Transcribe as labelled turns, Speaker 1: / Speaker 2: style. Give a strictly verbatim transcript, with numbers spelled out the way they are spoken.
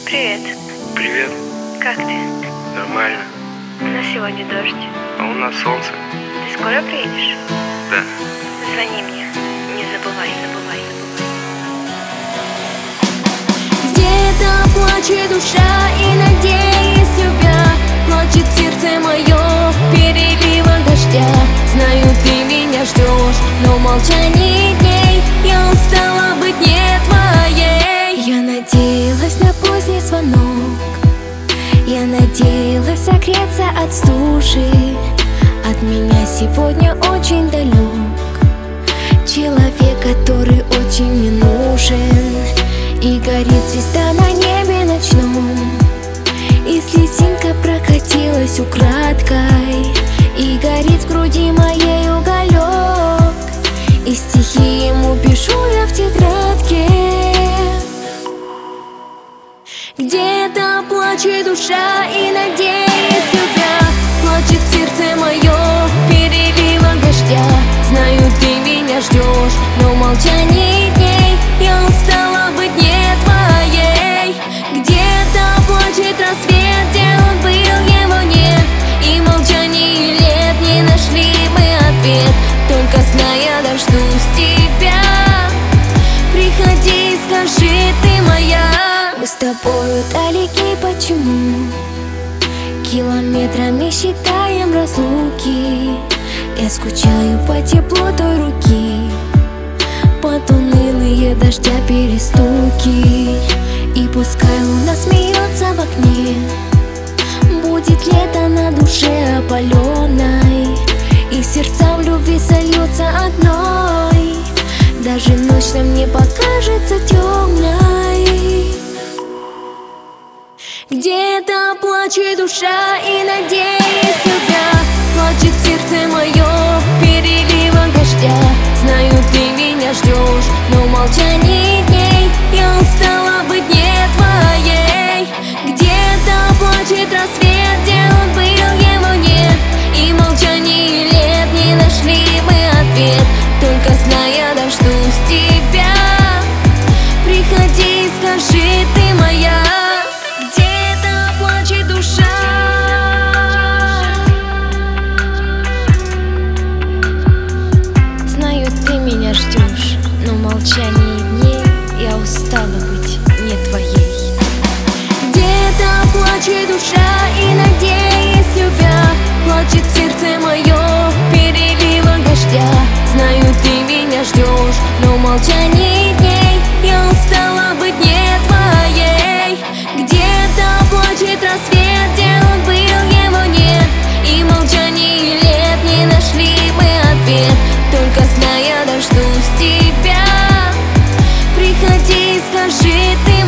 Speaker 1: Привет.
Speaker 2: Привет.
Speaker 1: Как ты?
Speaker 2: Нормально.
Speaker 1: У нас сегодня дождь.
Speaker 2: А у нас солнце.
Speaker 1: Ты скоро приедешь?
Speaker 2: Да.
Speaker 1: Звони мне. Не забывай, забывай, забывай.
Speaker 3: Где-то плачет душа, и надеясь тебя плачет сердце мое в переливах дождя. Знаю, ты меня ждешь, но в молчании дней я устала быть не твоей. Я надеялась на поздний звонок, я надеялась согреться от стужи. От меня сегодня очень далек человек, который очень мне нужен. И горит звезда на небе ночном, и слезинка прокатилась украдкой. И горит в груди моей уголек, и стихи ему пишу я в тетрадке. Где-то плачет душа, и надеясь тебя плачет сердце мое в переливах дождя. Знаю, ты меня ждешь, но в молчании дней я устала быть не твоей. Где-то плачет рассвет, где он был, его нет, и в молчании лет не нашли мы ответ. Только зная, дождусь тебя. Приходи и скажи, ты моя. Мы с тобою далеки, почему? Километрами считаем разлуки. Я скучаю по теплу той руки, под унылые дождя перестуки. И пускай луна смеется в окне, будет лето на душе опаленной, и сердца в любви сольются одной. Даже ночь нам не покажется темной. Где-то плачет душа, и надеясь тебя плачет сердце мое в переливах дождя. Знаю, ты меня ждешь, но в молчании дней я устала быть не твоей. Где-то плачет рассвет, где он был, его нет, и в молчании лет не нашли мы ответ. Только зная, дождусь тебя. Приходи и скажи, ты моя. Где-то плачет душа. Знаю, ты меня ждешь, но в молчании дней я устала быть не твоей. Где-то плачет душа, и надеясь тебя плачет сердце мое в переливах дождя. Знаю, ты меня ждешь, но в молчании дней я устала быть не твоей. Где-то плачет рассвет, где он был, его нет, и в молчании лет не нашли мы ответ. Только зная, дождусь тебя. Приходи и скажи, ты